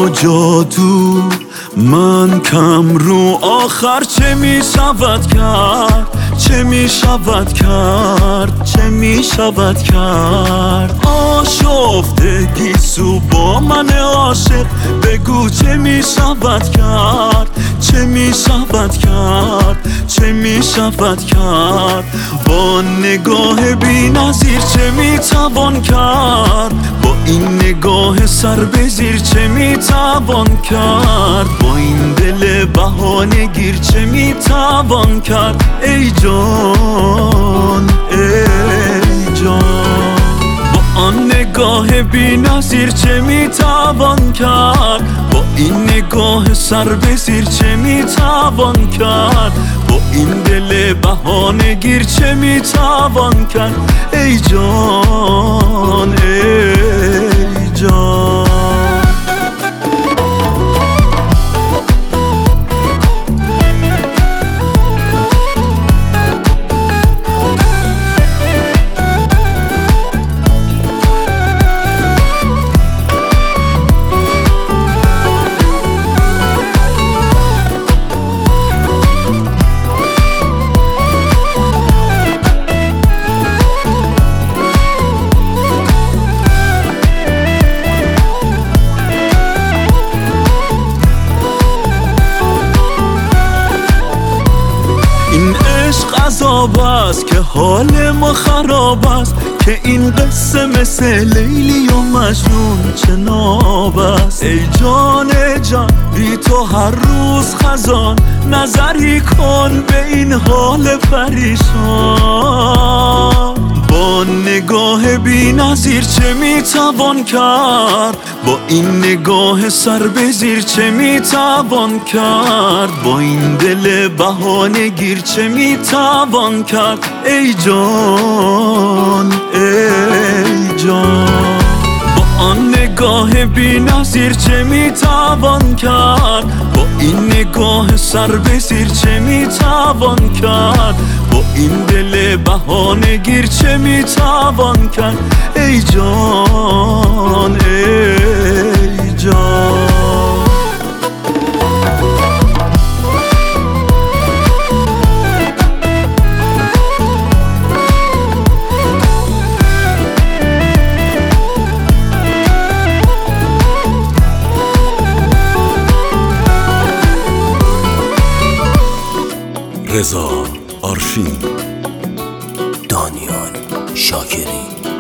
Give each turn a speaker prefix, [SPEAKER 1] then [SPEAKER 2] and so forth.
[SPEAKER 1] با جادو من کم رو آخر چه می شود کرد، چه می شود کرد، چه می شود کرد. آشفتگی سو با من عاشق بگو چه می شود کرد، چه می شود کرد، چه می شود کرد. با نگاه بی نظیر چه می توان کرد، با این نگاه سر به زیر چه می توان کرد. با این دل بهانه گیر چه می توان کرد. ای جان ای جان، با آن نگاه بی نظیر چه می توان کرد. با این نگاه سر به زیر چه می توان کرد. با این دل بهانه گیر چه می توان کرد. ای جان ای جان. این عشق عذاب است که حال ما خراب است، که این قصه مثل لیلی و مجنون چناب است. ای جان جان بی تو هر روز خزان، نظری کن به این حال پریشان. با نگاه بی نظیر چه می توان کرد، با این نگاه سر به زیر چه می توان کرد. با این دل بهانه گیر چه می توان کرد. ای جان ای جان، با آن نگاه بی نظیر چه می توان کرد. با این نگاه سر به زیر چه می توان کرد. با این دل بهانه گیر چه می توان کرد. ای جان ای جان.
[SPEAKER 2] رضا آرشین، دانیال شاکری.